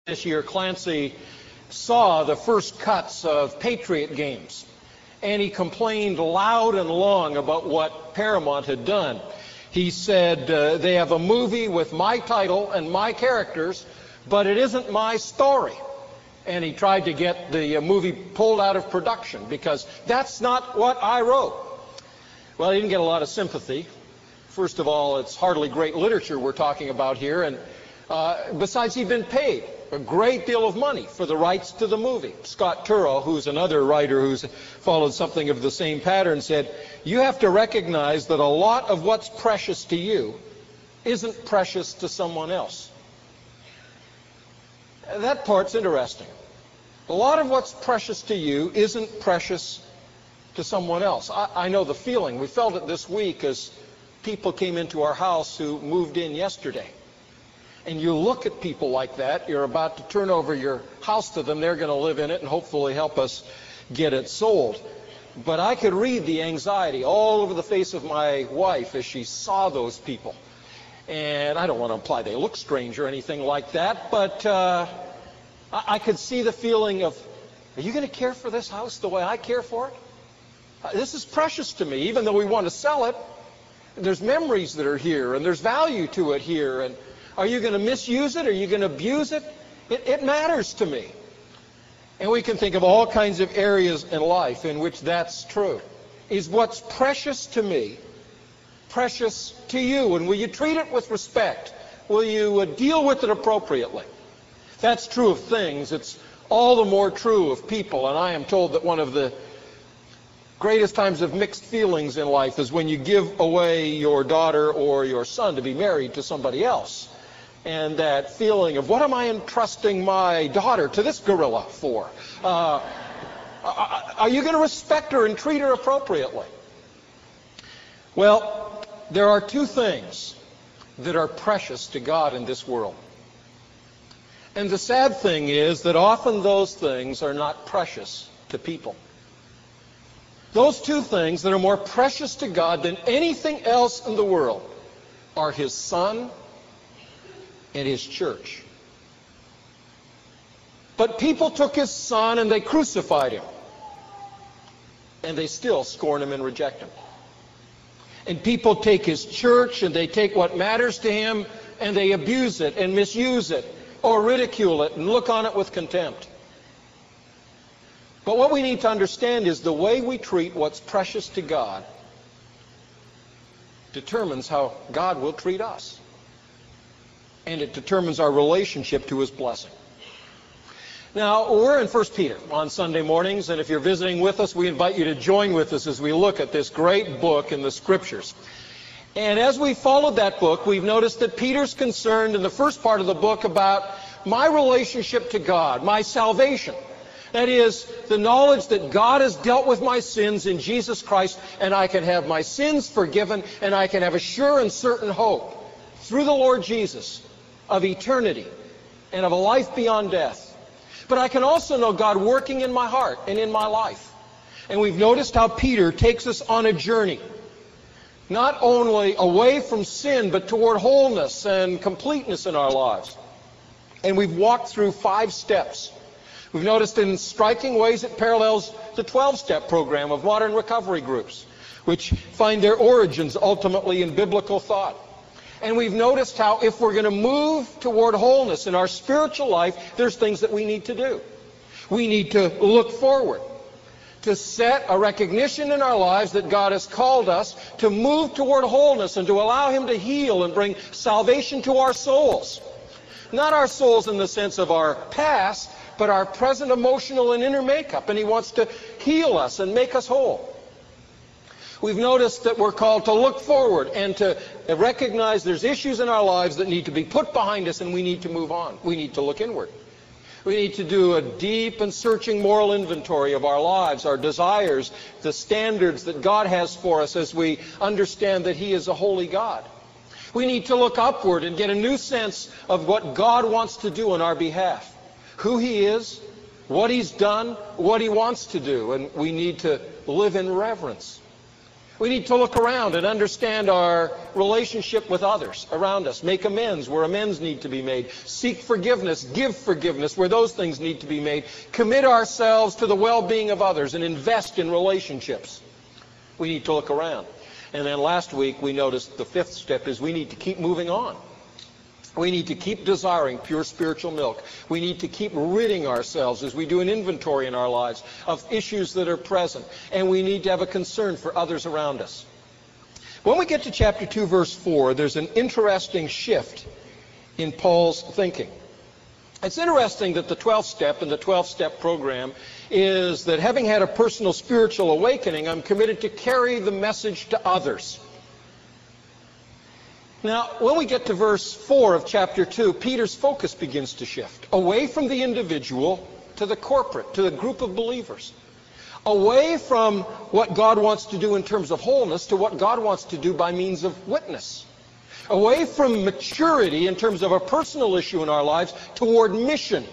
This year, Clancy saw the first cuts of Patriot games, and he complained loud and long about what Paramount had done. He said, they have a movie with my title and my characters, but it isn't my story. And he tried to get the movie pulled out of production because that's not what I wrote. Well, he didn't get a lot of sympathy. First of all, it's hardly great literature we're talking about here, and besides, he'd been paid a great deal of money for the rights to the movie. Scott Turow, who's another writer who's followed something of the same pattern, said, you have to recognize that a lot of what's precious to you isn't precious to someone else. That part's interesting. A lot of what's precious to you isn't precious to someone else. I know the feeling. We felt it this week as people came into our house who moved in yesterday. And you look at people like that, you're about to turn over your house to them, they're going to live in it and hopefully help us get it sold. But I could read the anxiety all over the face of my wife as she saw those people. And I don't want to imply they look strange or anything like that, but I could see the feeling of, are you going to care for this house the way I care for it? This is precious to me, even though we want to sell it. There's memories that are here, and there's value to it here, and are you going to misuse it? Are you going to abuse it? It matters to me. And we can think of all kinds of areas in life in which that's true. Is what's precious to me precious to you? And will you treat it with respect? Will you deal with it appropriately? That's true of things. It's all the more true of people. And I am told that one of the greatest times of mixed feelings in life is when you give away your daughter or your son to be married to somebody else. And that feeling of, what am I entrusting my daughter to this gorilla for? Are you going to respect her and treat her appropriately? Well, there are two things that are precious to God in this world. And the sad thing is that often those things are not precious to people. Those two things that are more precious to God than anything else in the world are His Son and His church. But people took His Son and they crucified Him. And they still scorn Him and reject Him. And people take His church and they take what matters to Him and they abuse it and misuse it or ridicule it and look on it with contempt. But what we need to understand is the way we treat what's precious to God determines how God will treat us. And it determines our relationship to His blessing. Now, we're in 1 Peter on Sunday mornings, and if you're visiting with us, we invite you to join with us as we look at this great book in the Scriptures. And as we followed that book, we've noticed that Peter's concerned in the first part of the book about my relationship to God, my salvation. That is, the knowledge that God has dealt with my sins in Jesus Christ, and I can have my sins forgiven, and I can have a sure and certain hope through the Lord Jesus of eternity and of a life beyond death. But I can also know God working in my heart and in my life. And we've noticed how Peter takes us on a journey, not only away from sin, but toward wholeness and completeness in our lives. And we've walked through 5 steps. We've noticed in striking ways it parallels the 12-step program of modern recovery groups, which find their origins ultimately in biblical thought. And we've noticed how if we're going to move toward wholeness in our spiritual life, there's things that we need to do. We need to look forward, to set a recognition in our lives that God has called us to move toward wholeness and to allow Him to heal and bring salvation to our souls. Not our souls in the sense of our past, but our present emotional and inner makeup. And He wants to heal us and make us whole. We've noticed that we're called to look forward and to recognize there's issues in our lives that need to be put behind us, and we need to move on. We need to look inward. We need to do a deep and searching moral inventory of our lives, our desires, the standards that God has for us as we understand that He is a holy God. We need to look upward and get a new sense of what God wants to do on our behalf, who He is, what He's done, what He wants to do, and we need to live in reverence. We need to look around and understand our relationship with others around us. Make amends where amends need to be made. Seek forgiveness. Give forgiveness where those things need to be made. Commit ourselves to the well-being of others and invest in relationships. We need to look around. And then last week we noticed the fifth step is we need to keep moving on. We need to keep desiring pure spiritual milk. We need to keep ridding ourselves as we do an inventory in our lives of issues that are present. And we need to have a concern for others around us. When we get to chapter 2, verse 4, there's an interesting shift in Paul's thinking. It's interesting that the 12th step in the 12-step program is that having had a personal spiritual awakening, I'm committed to carry the message to others. Now, when we get to verse 4 of chapter 2, Peter's focus begins to shift away from the individual to the corporate, to the group of believers. Away from what God wants to do in terms of wholeness to what God wants to do by means of witness. Away from maturity in terms of a personal issue in our lives toward mission.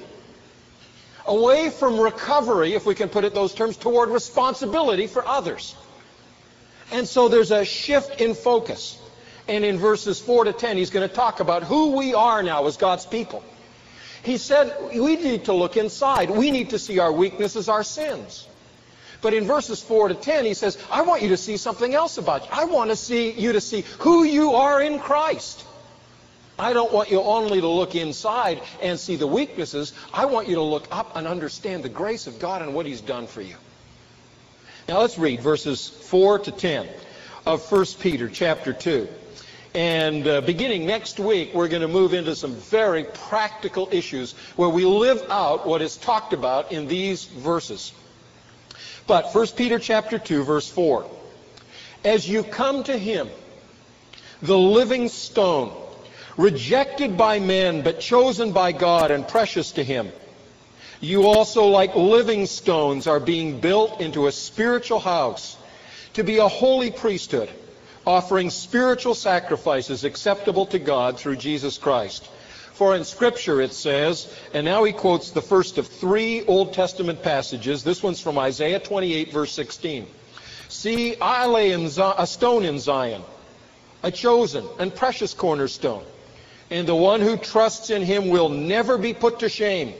Away from recovery, if we can put it those terms, toward responsibility for others. And so there's a shift in focus. And in verses 4 to 10, he's going to talk about who we are now as God's people. He said we need to look inside. We need to see our weaknesses, our sins. But in verses 4 to 10, he says, I want you to see something else about you. I want you to see who you are in Christ. I don't want you only to look inside and see the weaknesses. I want you to look up and understand the grace of God and what He's done for you. Now let's read verses 4 to 10 of 1 Peter chapter 2. And beginning next week, we're going to move into some very practical issues where we live out what is talked about in these verses. But 1 Peter chapter 2, verse 4. As you come to Him, the living stone, rejected by men, but chosen by God and precious to Him, you also, like living stones, are being built into a spiritual house to be a holy priesthood, offering spiritual sacrifices acceptable to God through Jesus Christ. For in Scripture it says, and now he quotes the first of 3 Old Testament passages. This one's from Isaiah 28, verse 16. See, I lay a stone in Zion, a chosen and precious cornerstone, and the one who trusts in Him will never be put to shame.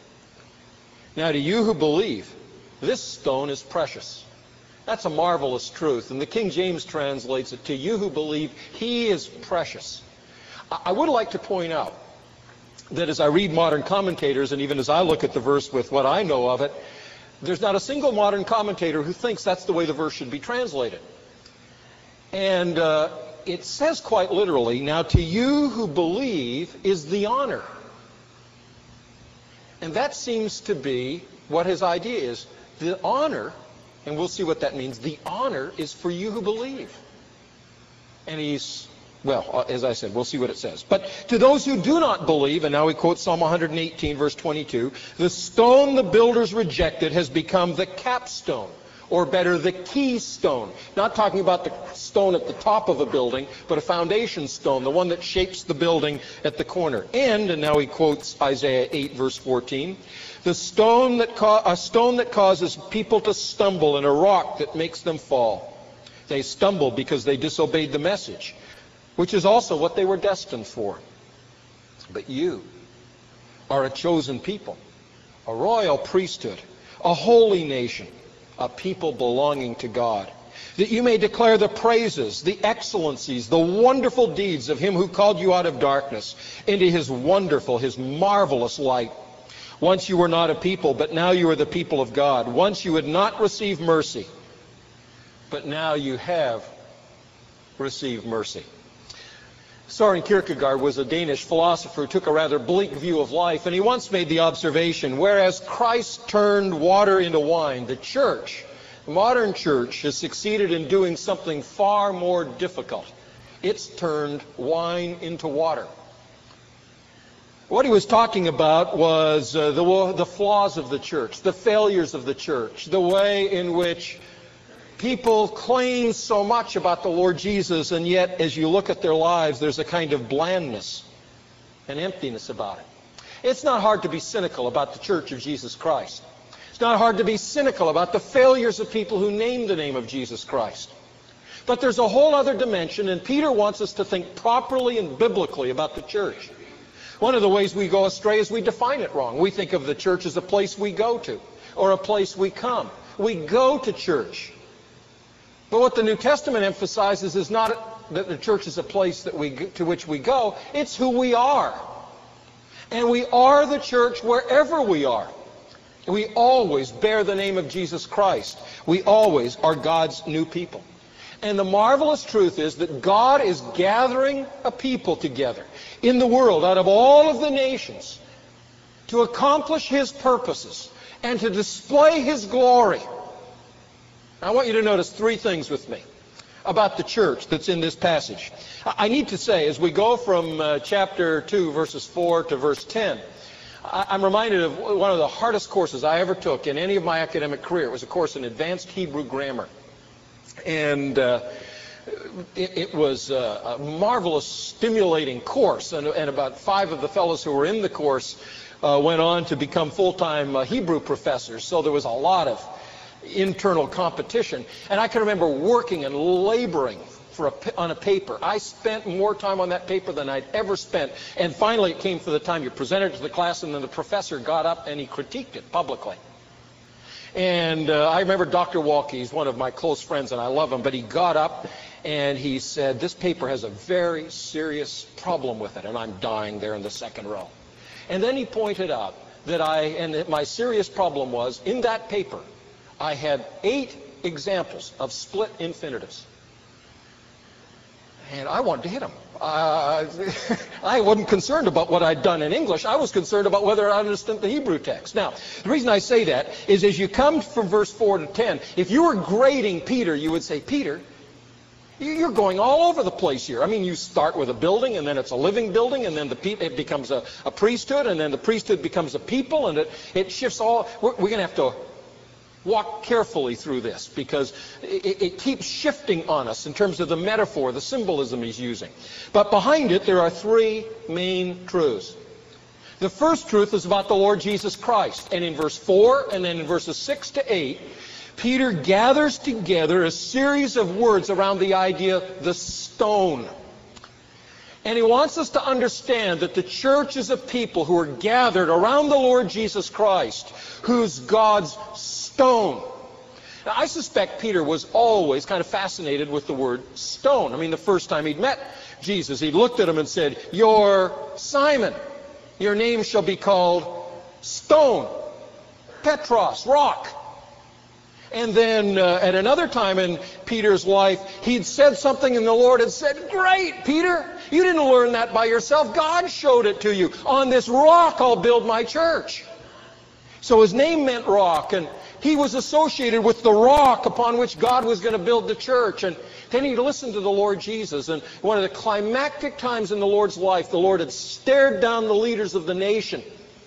Now to you who believe, this stone is precious. That's a marvelous truth. And the King James translates it, to you who believe, He is precious. I would like to point out that as I read modern commentators, and even as I look at the verse with what I know of it, there's not a single modern commentator who thinks that's the way the verse should be translated. And it says quite literally, now to you who believe is the honor. And that seems to be what his idea is. The honor, and we'll see what that means, the honor is for you who believe. And he's, well, as I said, we'll see what it says. But to those who do not believe, and now he quotes Psalm 118, verse 22, the stone the builders rejected has become the capstone, or better, the keystone. Not talking about the stone at the top of a building, but a foundation stone, the one that shapes the building at the corner. And now he quotes Isaiah 8, verse 14, a stone that causes people to stumble, and a rock that makes them fall. They stumble because they disobeyed the message, which is also what they were destined for. But you are a chosen people, a royal priesthood, a holy nation, a people belonging to God, that you may declare the praises, the excellencies, the wonderful deeds of Him who called you out of darkness into His wonderful, His marvelous light. Once you were not a people, but now you are the people of God. Once you had not received mercy, but now you have received mercy. Søren Kierkegaard was a Danish philosopher who took a rather bleak view of life, and he once made the observation, whereas Christ turned water into wine, the church, the modern church, has succeeded in doing something far more difficult. It's turned wine into water. What he was talking about was the flaws of the church, the failures of the church, the way in which people claim so much about the Lord Jesus, and yet as you look at their lives, there's a kind of blandness and emptiness about it. It's not hard to be cynical about the Church of Jesus Christ. It's not hard to be cynical about the failures of people who name the name of Jesus Christ. But there's a whole other dimension, and Peter wants us to think properly and biblically about the church. One of the ways we go astray is we define it wrong. We think of the church as a place we go to, or a place we come. We go to church. But what the New Testament emphasizes is not that the church is a place to which we go, it's who we are. And we are the church wherever we are. We always bear the name of Jesus Christ. We always are God's new people. And the marvelous truth is that God is gathering a people together in the world out of all of the nations to accomplish His purposes and to display His glory. I want you to notice three things with me about the church that's in this passage. I need to say, as we go from chapter 2, verses 4 to verse 10, I'm reminded of one of the hardest courses I ever took in any of my academic career. It was a course in advanced Hebrew grammar. And it was a marvelous, stimulating course. And about 5 of the fellows who were in the course went on to become full-time Hebrew professors. So there was a lot of internal competition. And I can remember working and laboring on a paper. I spent more time on that paper than I'd ever spent. And finally it came for the time you presented it to the class, and then the professor got up and he critiqued it publicly. And I remember Dr. Walke, he's one of my close friends and I love him, but he got up and he said, this paper has a very serious problem with it. And I'm dying there in the second row. And then he pointed out that my serious problem was, in that paper, I had 8 examples of split infinitives. And I wanted to hit him. I wasn't concerned about what I'd done in English. I was concerned about whether I understood the Hebrew text. Now, the reason I say that is as you come from verse 4 to 10, if you were grading Peter, you would say, Peter, you're going all over the place here. I mean, you start with a building, and then it's a living building, and then it becomes a priesthood, and then the priesthood becomes a people, and it shifts all. We're going to have to walk carefully through this because it keeps shifting on us in terms of the metaphor, the symbolism he's using. But behind it, there are 3 main truths. The first truth is about the Lord Jesus Christ. And in verse 4 and then in verses 6 to 8, Peter gathers together a series of words around the idea, the stone. And he wants us to understand that the church is a people who are gathered around the Lord Jesus Christ, who's God's stone. Now, I suspect Peter was always kind of fascinated with the word stone. I mean, the first time he'd met Jesus, he looked at him and said, "You're Simon. Your name shall be called Stone." Petros, rock. And then at another time in Peter's life, he'd said something and the Lord had said, "Great, Peter. You didn't learn that by yourself. God showed it to you. On this rock I'll build my church." So his name meant rock, and he was associated with the rock upon which God was going to build the church. And then he listened to the Lord Jesus. And one of the climactic times in the Lord's life, the Lord had stared down the leaders of the nation.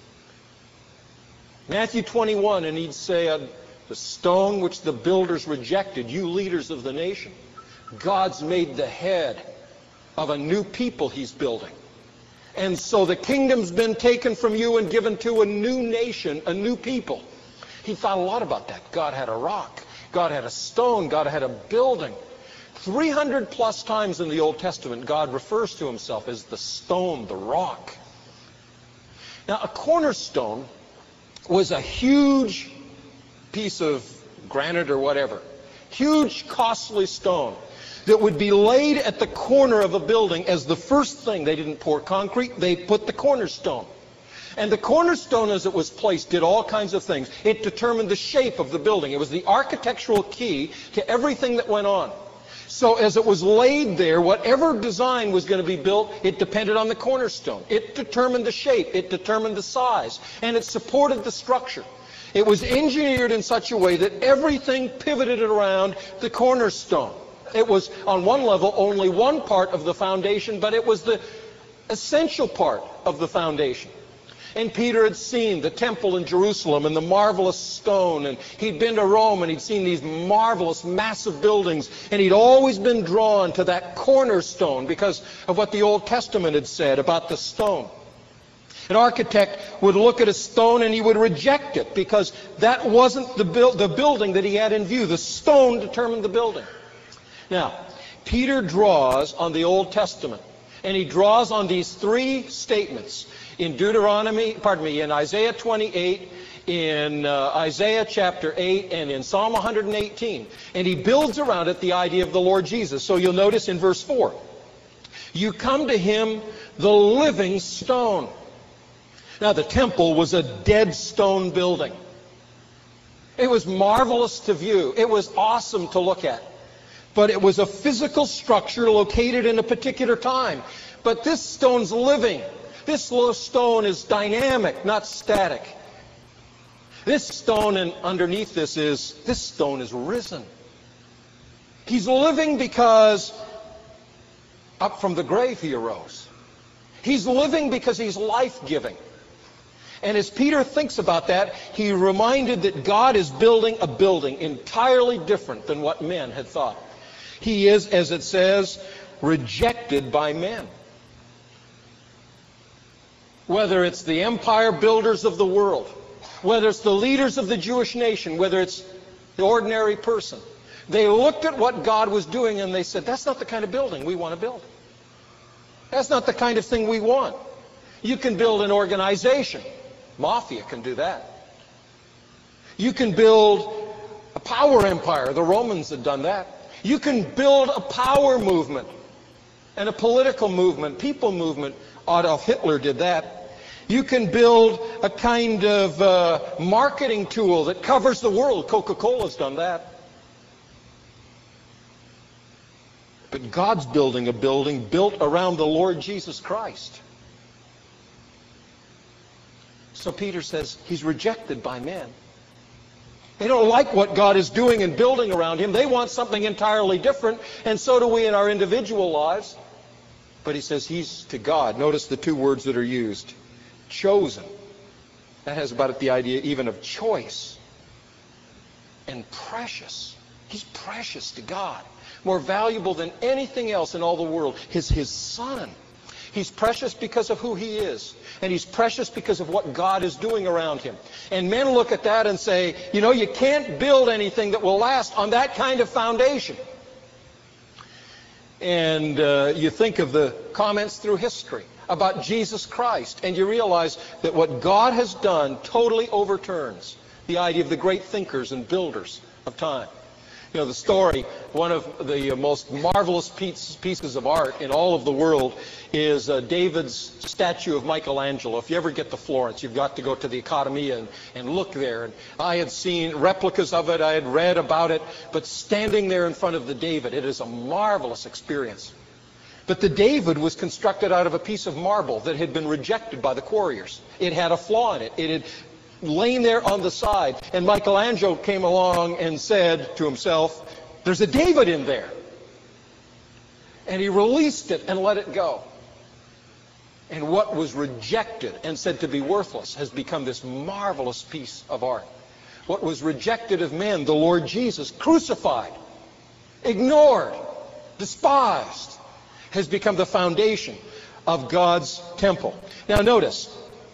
Matthew 21, and he'd say, "The stone which the builders rejected, you leaders of the nation, God's made the head of a new people He's building. And so the kingdom's been taken from you and given to a new nation, a new people." He thought a lot about that. God had a rock. God had a stone. God had a building. 300 plus times in the Old Testament, God refers to Himself as the stone, the rock. Now, a cornerstone was a huge piece of granite or whatever, huge, costly stone that would be laid at the corner of a building as the first thing. They didn't pour concrete, they put the cornerstone. And the cornerstone, as it was placed, did all kinds of things. It determined the shape of the building. It was the architectural key to everything that went on. So as it was laid there, whatever design was going to be built, it depended on the cornerstone. It determined the shape, it determined the size, and it supported the structure. It was engineered in such a way that everything pivoted around the cornerstone. It was, on one level, only one part of the foundation, but it was the essential part of the foundation. And Peter had seen the temple in Jerusalem and the marvelous stone, and he'd been to Rome and he'd seen these marvelous, massive buildings, and he'd always been drawn to that cornerstone because of what the Old Testament had said about the stone. An architect would look at a stone and he would reject it because that wasn't the building that he had in view. The stone determined the building. Now, Peter draws on the Old Testament, and he draws on these three statements in in Isaiah 28, in Isaiah chapter 8, and in Psalm 118. And he builds around it the idea of the Lord Jesus. So you'll notice in verse 4, you come to him, the living stone. Now the temple was a dead stone building. It was marvelous to view. It was awesome to look at. But it was a physical structure located in a particular time. But this stone's living. This stone is dynamic, not static. This stone, and underneath this stone is risen. He's living because up from the grave he arose. He's living because he's life-giving. And as Peter thinks about that, he reminded that God is building a building entirely different than what men had thought. He is, as it says, rejected by men. Whether it's the empire builders of the world, whether it's the leaders of the Jewish nation, whether it's the ordinary person, they looked at what God was doing and they said, that's not the kind of building we want to build. That's not the kind of thing we want. You can build an organization. Mafia can do that. You can build a power empire. The Romans had done that. You can build a power movement and a political movement, people movement. Adolf Hitler did that. You can build a kind of marketing tool that covers the world. Coca-Cola's done that. But God's building a building built around the Lord Jesus Christ. So Peter says he's rejected by men. They don't like what God is doing and building around him. They want something entirely different, and so do we in our individual lives. But he says he's to God. Notice the two words that are used. Chosen. That has about it the idea even of choice. And precious. He's precious to God. More valuable than anything else in all the world. His Son. He's precious because of who he is. And he's precious because of what God is doing around him. And men look at that and say, you know, you can't build anything that will last on that kind of foundation. And you think of the comments through history about Jesus Christ, and you realize that what God has done totally overturns the idea of the great thinkers and builders of time. You know, the story, one of the most marvelous pieces of art in all of the world is David's statue of Michelangelo. If you ever get to Florence, you've got to go to the Accademia and look there. And I had seen replicas of it, I had read about it, but standing there in front of the David, it is a marvelous experience. But the David was constructed out of a piece of marble that had been rejected by the quarriers. It had a flaw in it. It had laying there on the side. And Michelangelo came along and said to himself, there's a David in there. And he released it and let it go. And what was rejected and said to be worthless has become this marvelous piece of art. What was rejected of men, the Lord Jesus, crucified, ignored, despised, has become the foundation of God's temple. Now notice,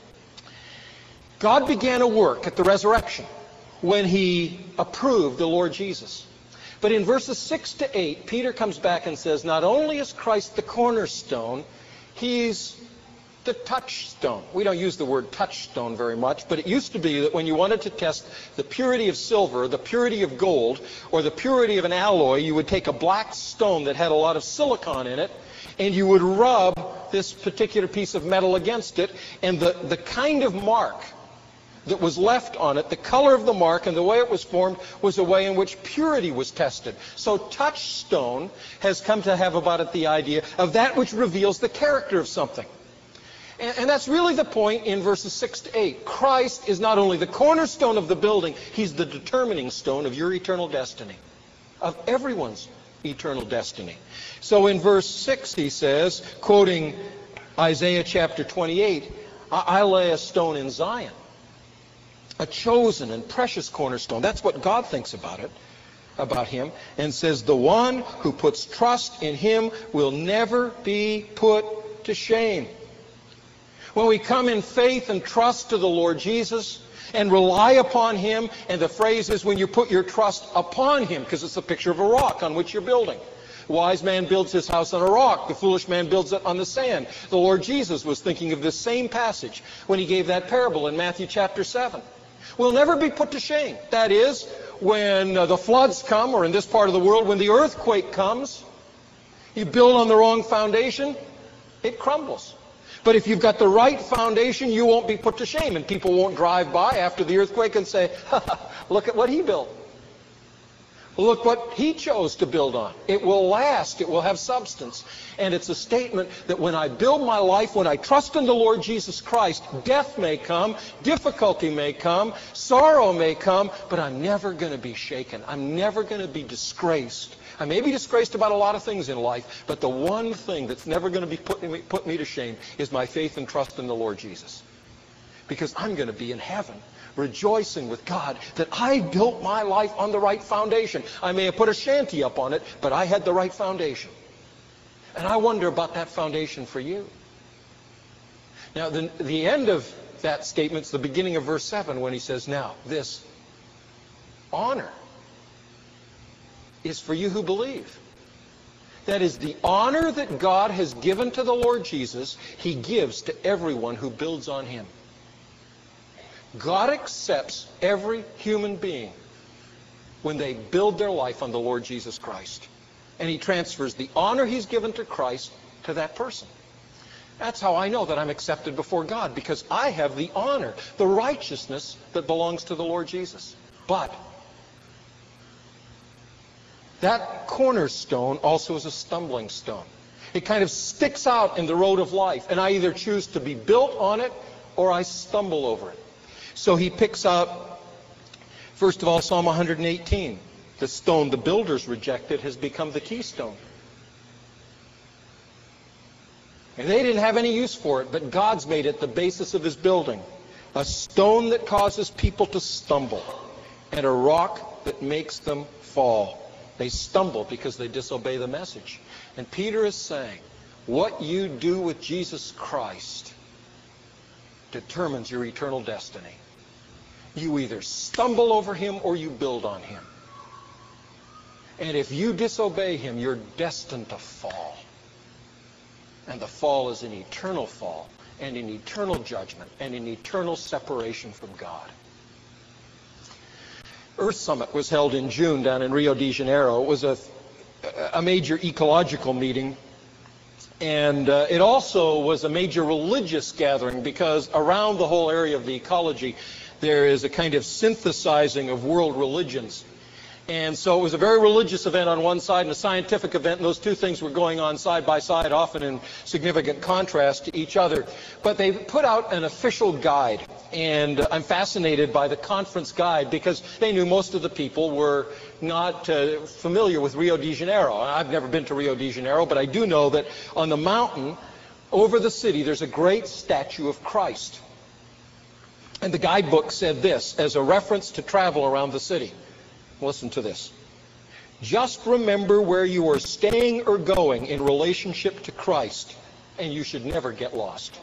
God began a work at the resurrection when he approved the Lord Jesus. But in verses 6 to 8, Peter comes back and says, not only is Christ the cornerstone, he's the touchstone. We don't use the word touchstone very much, but it used to be that when you wanted to test the purity of silver, the purity of gold, or the purity of an alloy, you would take a black stone that had a lot of silicon in it, and you would rub this particular piece of metal against it, and the kind of mark that was left on it, the color of the mark and the way it was formed, was a way in which purity was tested. So touchstone has come to have about it the idea of that which reveals the character of something. And that's really the point in verses 6 to 8. Christ is not only the cornerstone of the building, he's the determining stone of your eternal destiny, of everyone's eternal destiny. So in verse 6 he says, quoting Isaiah chapter 28, I lay a stone in Zion, a chosen and precious cornerstone. That's what God thinks about it, about him, and says the one who puts trust in him will never be put to shame. When we come in faith and trust to the Lord Jesus and rely upon him, and the phrase is when you put your trust upon him, because it's a picture of a rock on which you're building. The wise man builds his house on a rock. The foolish man builds it on the sand. The Lord Jesus was thinking of this same passage when he gave that parable in Matthew chapter 7. We'll never be put to shame. That is, when the floods come, or in this part of the world, when the earthquake comes, you build on the wrong foundation, it crumbles. But if you've got the right foundation, you won't be put to shame. And people won't drive by after the earthquake and say, look at what he built. Look what he chose to build on. It will last. It will have substance. And it's a statement that when I build my life, when I trust in the Lord Jesus Christ, death may come, difficulty may come, sorrow may come, but I'm never going to be shaken. I'm never going to be disgraced. I may be disgraced about a lot of things in life, but the one thing that's never going to be put me to shame is my faith and trust in the Lord Jesus. Because I'm going to be in heaven, rejoicing with God that I built my life on the right foundation. I may have put a shanty up on it, but I had the right foundation. And I wonder about that foundation for you. Now, the end of that statement is the beginning of verse 7 when he says, now, this honor is for you who believe. That is, the honor that God has given to the Lord Jesus, he gives to everyone who builds on him. God accepts every human being when they build their life on the Lord Jesus Christ. And he transfers the honor he's given to Christ to that person. That's how I know that I'm accepted before God, because I have the honor, the righteousness that belongs to the Lord Jesus. But that cornerstone also is a stumbling stone. It kind of sticks out in the road of life, and I either choose to be built on it or I stumble over it. So he picks out, first of all, Psalm 118. The stone the builders rejected has become the keystone. And they didn't have any use for it, but God's made it the basis of his building. A stone that causes people to stumble, and a rock that makes them fall. They stumble because they disobey the message. And Peter is saying, what you do with Jesus Christ determines your eternal destiny. You either stumble over him or you build on him. And if you disobey him, you're destined to fall. And the fall is an eternal fall, and an eternal judgment, and an eternal separation from God. Earth Summit was held in June down in Rio de Janeiro. It was a major ecological meeting. And it also was a major religious gathering, because around the whole area of the ecology, there is a kind of synthesizing of world religions. And so it was a very religious event on one side and a scientific event, and those two things were going on side by side, often in significant contrast to each other. But they put out an official guide, and I'm fascinated by the conference guide, because they knew most of the people were not familiar with Rio de Janeiro. I've never been to Rio de Janeiro, but I do know that on the mountain over the city there's a great statue of Christ. And the guidebook said this as a reference to travel around the city. Listen to this. Just remember where you are staying or going in relationship to Christ, and you should never get lost.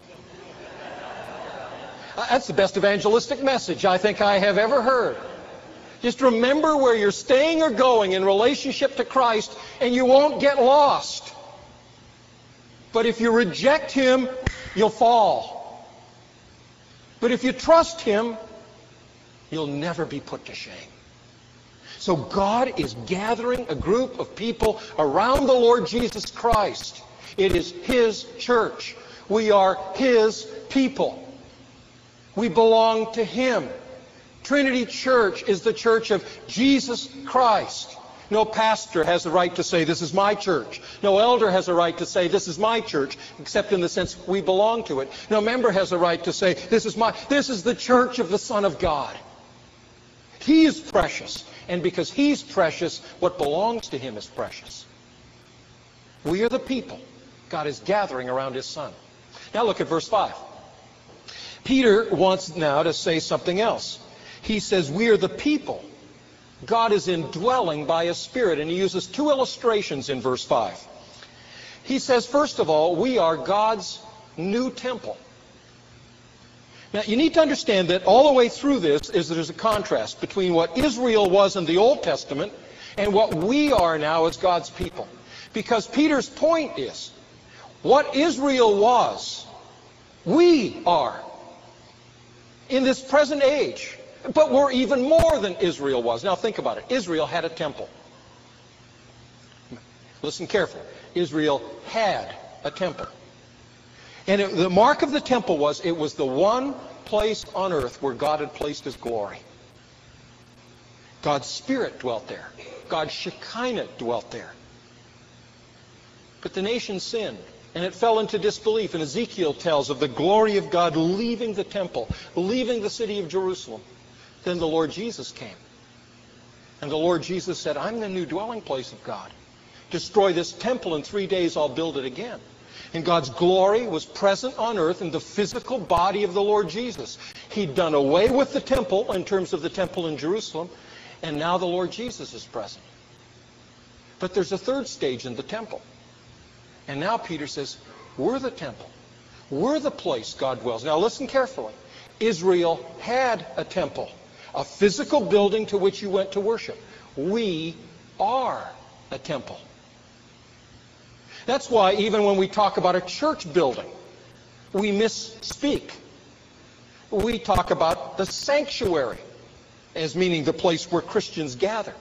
That's the best evangelistic message I think I have ever heard. Just remember where you're staying or going in relationship to Christ, and you won't get lost. But if you reject him, you'll fall. But if you trust him, you'll never be put to shame. So God is gathering a group of people around the Lord Jesus Christ. It is his church. We are his people. We belong to him. Trinity Church is the church of Jesus Christ. No pastor has the right to say, this is my church. No elder has a right to say, this is my church, except in the sense we belong to it. No member has a right to say, this is the church of the Son of God. He is precious. And because he's precious, what belongs to him is precious. We are the people God is gathering around his Son. Now look at verse 5. Peter wants now to say something else. He says, we are the people God is indwelling by his Spirit. And he uses two illustrations in verse 5. He says, first of all, we are God's new temple. Now, you need to understand that all the way through this is there's a contrast between what Israel was in the Old Testament and what we are now as God's people. Because Peter's point is, what Israel was, we are in this present age. But we're even more than Israel was. Now think about it. Israel had a temple. Listen carefully. Israel had a temple. And the mark of the temple was, it was the one place on earth where God had placed His glory. God's Spirit dwelt there. God's Shekinah dwelt there. But the nation sinned, and it fell into disbelief. And Ezekiel tells of the glory of God leaving the temple, leaving the city of Jerusalem. Then the Lord Jesus came. And the Lord Jesus said, I'm the new dwelling place of God. Destroy this temple, in 3 days I'll build it again. And God's glory was present on earth in the physical body of the Lord Jesus. He'd done away with the temple in terms of the temple in Jerusalem, and now the Lord Jesus is present. But there's a third stage in the temple. And now Peter says, we're the temple. We're the place God dwells. Now listen carefully. Israel had a temple, a physical building to which you went to worship. We are a temple. That's why even when we talk about a church building, we misspeak. We talk about the sanctuary as meaning the place where Christians gather.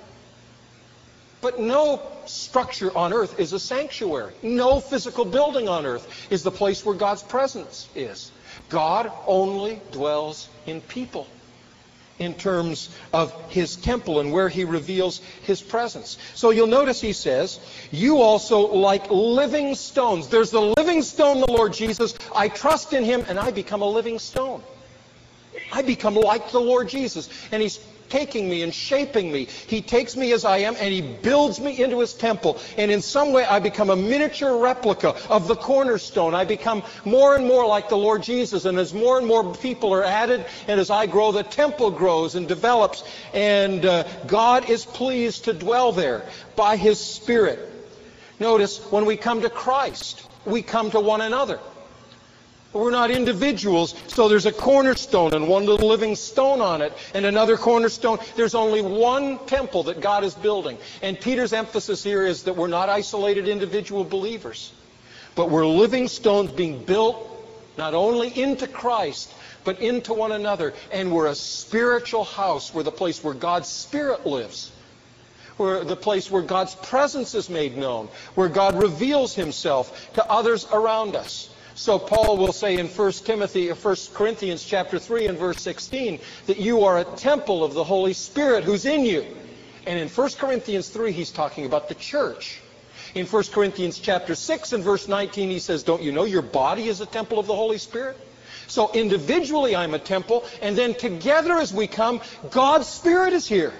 But no structure on earth is a sanctuary. No physical building on earth is the place where God's presence is. God only dwells in people in terms of His temple and where He reveals His presence. So you'll notice He says, you also like living stones. There's the living stone, the Lord Jesus. I trust in Him and I become a living stone. I become like the Lord Jesus. And He's taking me and shaping me. He takes me as I am and He builds me into His temple. And in some way I become a miniature replica of the cornerstone. I become more and more like the Lord Jesus. And as more and more people are added and as I grow, the temple grows and develops. And God is pleased to dwell there by His Spirit. Notice, when we come to Christ, we come to one another. We're not individuals, so there's a cornerstone and one little living stone on it and another cornerstone. There's only one temple that God is building. And Peter's emphasis here is that we're not isolated individual believers, but we're living stones being built not only into Christ, but into one another. And we're a spiritual house. We're the place where God's Spirit lives. We're the place where God's presence is made known, where God reveals Himself to others around us. So Paul will say in 1 Corinthians chapter 3 and verse 16 that you are a temple of the Holy Spirit who's in you. And in 1 Corinthians 3 he's talking about the church. In 1 Corinthians chapter 6 and verse 19 he says, don't you know your body is a temple of the Holy Spirit? So individually I'm a temple, and then together as we come, God's Spirit is here.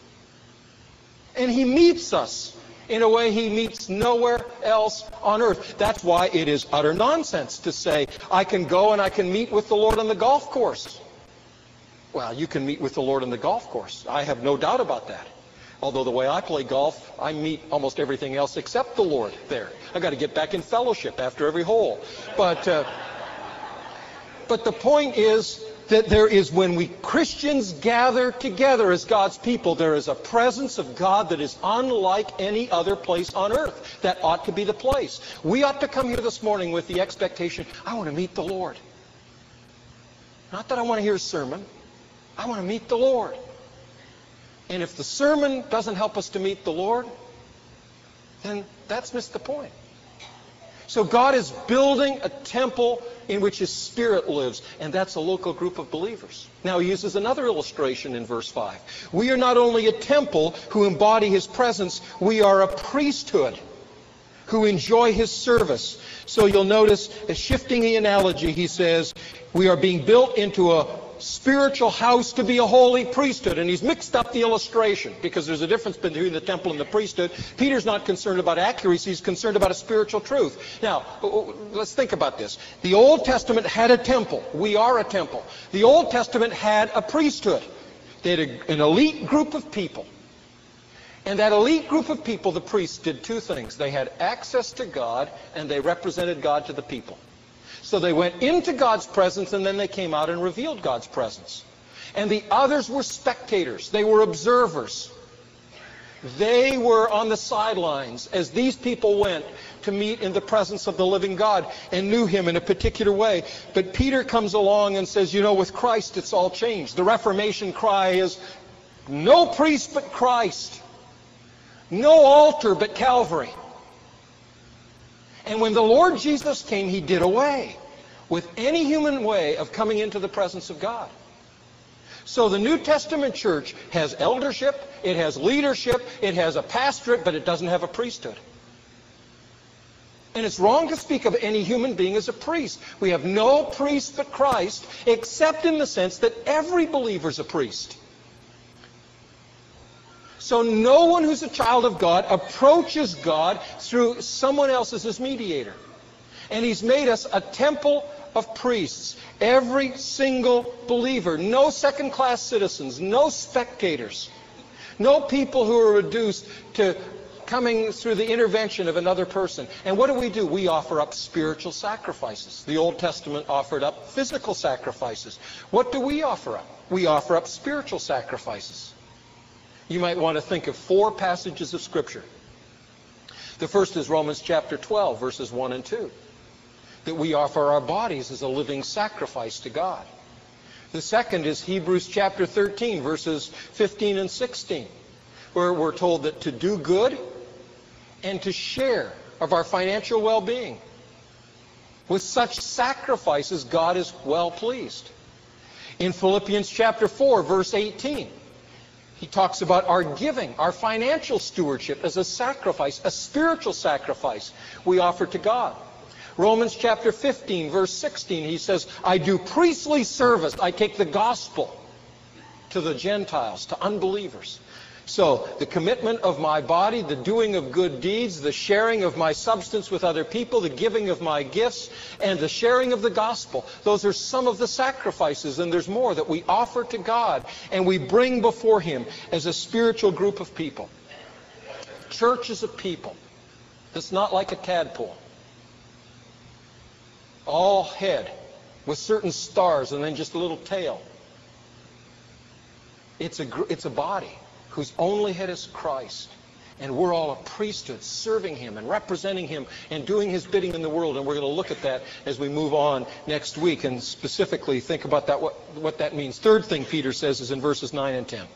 And He meets us in a way He meets nowhere else on earth. That's why it is utter nonsense to say, I can go and I can meet with the Lord on the golf course. Well, you can meet with the Lord on the golf course. I have no doubt about that. Although the way I play golf, I meet almost everything else except the Lord there. I've got to get back in fellowship after every hole. But the point is that there is, when we Christians gather together as God's people, there is a presence of God that is unlike any other place on earth. That ought to be the place. We ought to come here this morning with the expectation, I want to meet the Lord. Not that I want to hear a sermon. I want to meet the Lord. And if the sermon doesn't help us to meet the Lord, then that's missed the point. So God is building a temple in which His Spirit lives, and that's a local group of believers. Now He uses another illustration in verse 5. We are not only a temple who embody His presence, we are a priesthood who enjoy His service. So you'll notice, shifting the analogy, he says, we are being built into a spiritual house to be a holy priesthood. And he's mixed up the illustration because there's a difference between the temple and the priesthood. Peter's not concerned about accuracy. He's concerned about a spiritual truth. Now, let's think about this. The Old Testament had a temple. We are a temple. The Old Testament had a priesthood. They had an elite group of people. And that elite group of people, the priests, did two things. They had access to God, and they represented God to the people. So they went into God's presence, and then they came out and revealed God's presence. And the others were spectators. They were observers. They were on the sidelines as these people went to meet in the presence of the living God and knew him in a particular way. But Peter comes along and says, you know, with Christ it's all changed. The Reformation cry is, no priest but Christ. No altar but Calvary. And when the Lord Jesus came, he did away with any human way of coming into the presence of God. So the New Testament church has eldership, it has leadership, it has a pastorate, but it doesn't have a priesthood. And it's wrong to speak of any human being as a priest. We have no priest but Christ, except in the sense that every believer is a priest. So no one who's a child of God approaches God through someone else as his mediator. And he's made us a temple of priests. Every single believer. No second-class citizens. No spectators. No people who are reduced to coming through the intervention of another person. And what do? We offer up spiritual sacrifices. The Old Testament offered up physical sacrifices. What do we offer up? We offer up spiritual sacrifices. You might want to think of 4 passages of Scripture. The first is Romans chapter 12, verses 1 and 2. That we offer our bodies as a living sacrifice to God. The second is Hebrews chapter 13, verses 15 and 16, where we're told that to do good and to share of our financial well-being. With such sacrifices, God is well pleased. In Philippians chapter 4, verse 18, he talks about our giving, our financial stewardship as a sacrifice, a spiritual sacrifice we offer to God. Romans chapter 15, verse 16, he says, I do priestly service. I take the gospel to the Gentiles, to unbelievers. So, the commitment of my body, the doing of good deeds, the sharing of my substance with other people, the giving of my gifts, and the sharing of the gospel. Those are some of the sacrifices, and there's more that we offer to God and we bring before him as a spiritual group of people. Church is a people that's not like a tadpole. All head with certain stars and then just a little tail. It's a body whose only head is Christ. And we're all a priesthood serving him and representing him and doing his bidding in the world. And we're going to look at that as we move on next week and specifically think about that, what that means. Third thing Peter says is in verses 9 and 10.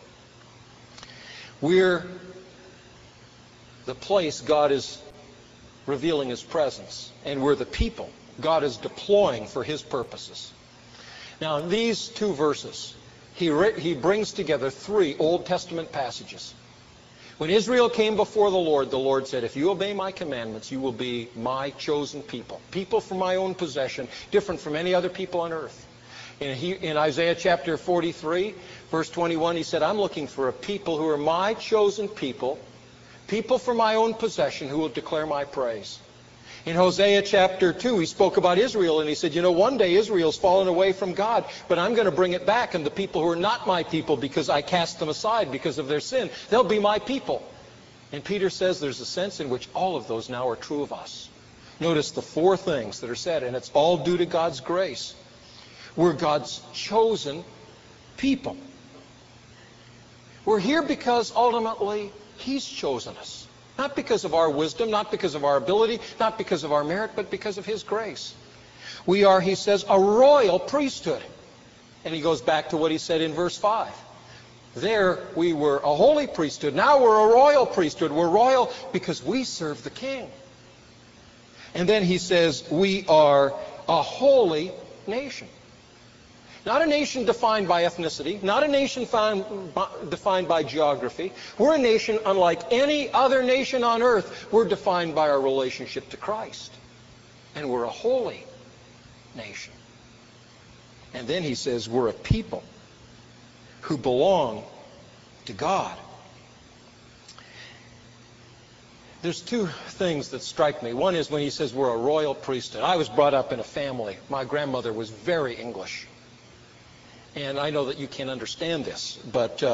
We're the place God is revealing his presence. And we're the people God is deploying for his purposes. Now, in these 2 verses, he brings together 3 Old Testament passages. When Israel came before the Lord said, if you obey my commandments, you will be my chosen people. People for my own possession, different from any other people on earth. In Isaiah chapter 43, verse 21, he said, I'm looking for a people who are my chosen people, people for my own possession who will declare my praise. In Hosea chapter 2, he spoke about Israel, and he said, you know, one day Israel's fallen away from God, but I'm going to bring it back, and the people who are not my people because I cast them aside because of their sin, they'll be my people. And Peter says there's a sense in which all of those now are true of us. Notice the 4 things that are said, and it's all due to God's grace. We're God's chosen people. We're here because ultimately he's chosen us. Not because of our wisdom, not because of our ability, not because of our merit, but because of his grace. We are, he says, a royal priesthood. And he goes back to what he said in verse 5. There we were a holy priesthood. Now we're a royal priesthood. We're royal because we serve the king. And then he says we are a holy nation. Not a nation defined by ethnicity, not a nation defined by geography. We're a nation unlike any other nation on earth. We're defined by our relationship to Christ. And we're a holy nation. And then he says we're a people who belong to God. There's 2 things that strike me. One is when he says we're a royal priesthood. I was brought up in a family. My grandmother was very English. And I know that you can't understand this, but,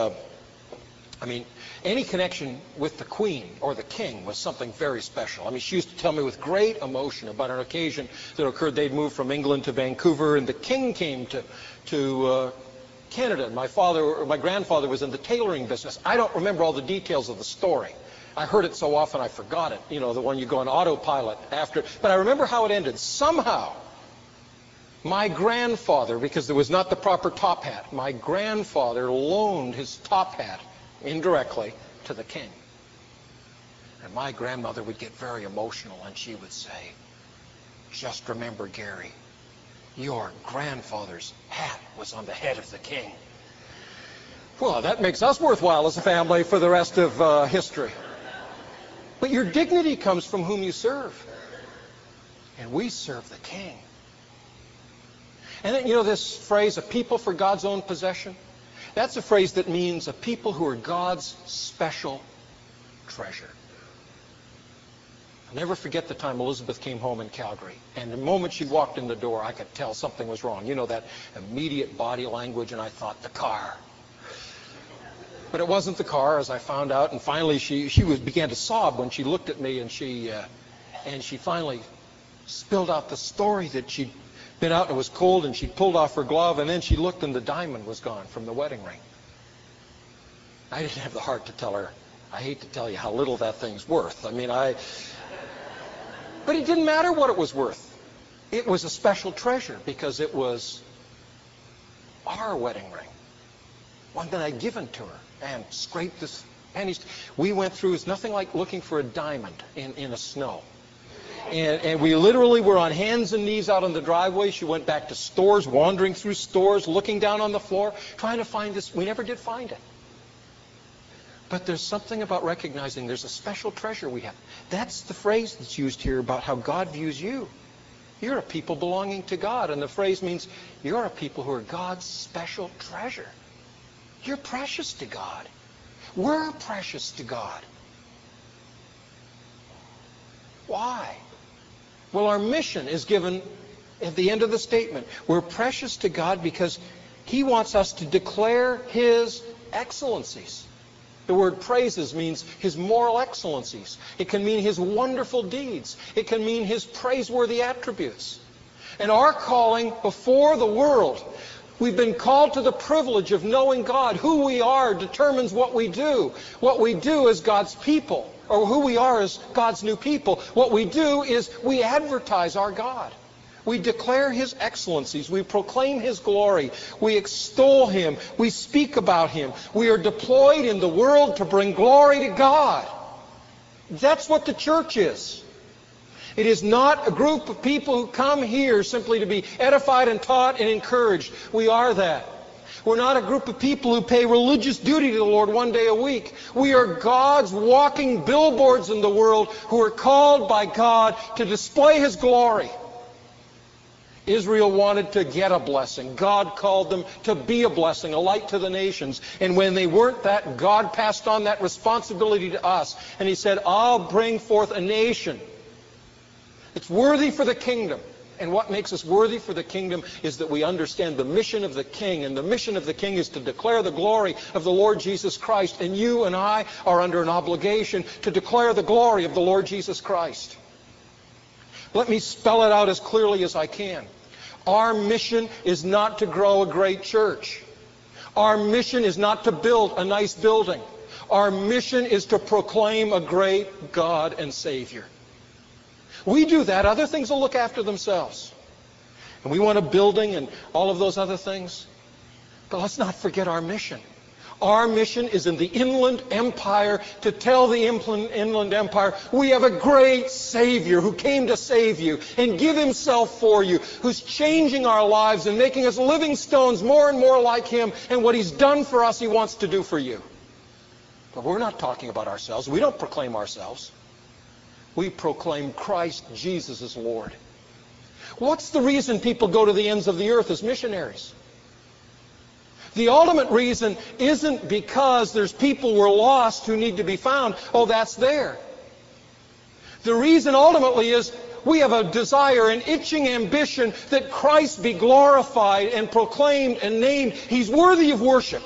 any connection with the Queen or the King was something very special. I mean, she used to tell me with great emotion about an occasion that occurred. They'd moved from England to Vancouver, and the King came to Canada. My grandfather was in the tailoring business. I don't remember all the details of the story. I heard it so often I forgot it. You know, the one you go on autopilot after. But I remember how it ended. Somehow, my grandfather, because there was not the proper top hat, my grandfather loaned his top hat indirectly to the king. And my grandmother would get very emotional and she would say, "Just remember, Gary, your grandfather's hat was on the head of the king." Well, that makes us worthwhile as a family for the rest of history. But your dignity comes from whom you serve. And we serve the king. And then, you know this phrase, a people for God's own possession? That's a phrase that means a people who are God's special treasure. I'll never forget the time Elizabeth came home in Calgary. And the moment she walked in the door, I could tell something was wrong. You know, that immediate body language, and I thought, the car. But it wasn't the car, as I found out. And finally, she began to sob when she looked at me, and she finally spilled out the story that she'd been out and it was cold, and she pulled off her glove, and then she looked and the diamond was gone from the wedding ring. I didn't have the heart to tell her, I hate to tell you how little that thing's worth. But it didn't matter what it was worth. It was a special treasure because it was our wedding ring. One that I'd given to her and scraped this pennies. We went through, it's nothing like looking for a diamond in the snow. And we literally were on hands and knees out on the driveway. She went back to stores, wandering through stores, looking down on the floor, trying to find this. We never did find it. But there's something about recognizing there's a special treasure we have. That's the phrase that's used here about how God views you. You're a people belonging to God. And the phrase means you're a people who are God's special treasure. You're precious to God. We're precious to God. Why? Well, our mission is given at the end of the statement. We're precious to God because He wants us to declare His excellencies. The word praises means His moral excellencies. It can mean His wonderful deeds. It can mean His praiseworthy attributes. And our calling before the world, we've been called to the privilege of knowing God. Who we are determines what we do. What we do as God's people, or who we are as God's new people, what we do is we advertise our God. We declare His excellencies. We proclaim His glory. We extol Him. We speak about Him. We are deployed in the world to bring glory to God. That's what the church is. It is not a group of people who come here simply to be edified and taught and encouraged. We are that. We're not a group of people who pay religious duty to the Lord one day a week. We are God's walking billboards in the world who are called by God to display His glory. Israel wanted to get a blessing. God called them to be a blessing, a light to the nations. And when they weren't that, God passed on that responsibility to us. And He said, I'll bring forth a nation. It's worthy for the kingdom. And what makes us worthy for the kingdom is that we understand the mission of the King. And the mission of the King is to declare the glory of the Lord Jesus Christ. And you and I are under an obligation to declare the glory of the Lord Jesus Christ. Let me spell it out as clearly as I can. Our mission is not to grow a great church. Our mission is not to build a nice building. Our mission is to proclaim a great God and Savior. We do that. Other things will look after themselves. And we want a building and all of those other things. But let's not forget our mission. Our mission is in the Inland Empire to tell the Inland Empire we have a great Savior who came to save you and give Himself for you, who's changing our lives and making us living stones more and more like Him, and what He's done for us He wants to do for you. But we're not talking about ourselves. We don't proclaim ourselves. We proclaim Christ Jesus as Lord. What's the reason people go to the ends of the earth as missionaries? The ultimate reason isn't because there's people who are lost who need to be found. Oh, that's there. The reason ultimately is we have a desire, an itching ambition that Christ be glorified and proclaimed and named. He's worthy of worship.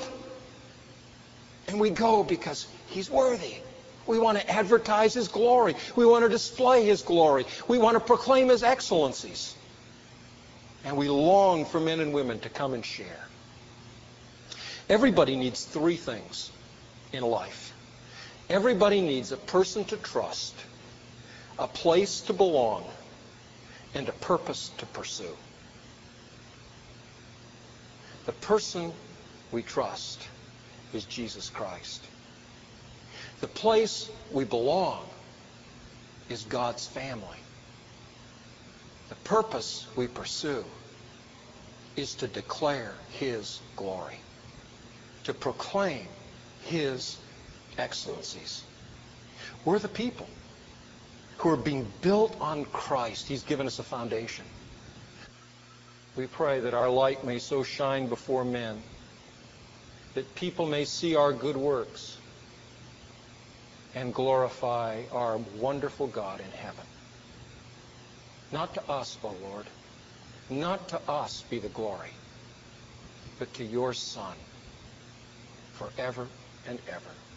And we go because He's worthy. We want to advertise His glory. We want to display His glory. We want to proclaim His excellencies. And we long for men and women to come and share. Everybody needs three things in life. Everybody needs a person to trust, a place to belong, and a purpose to pursue. The person we trust is Jesus Christ. The place we belong is God's family. The purpose we pursue is to declare His glory, to proclaim His excellencies. We're the people who are being built on Christ. He's given us a foundation. We pray that our light may so shine before men that people may see our good works and glorify our wonderful God in heaven. Not to us, O Lord, not to us be the glory, but to your Son forever and ever.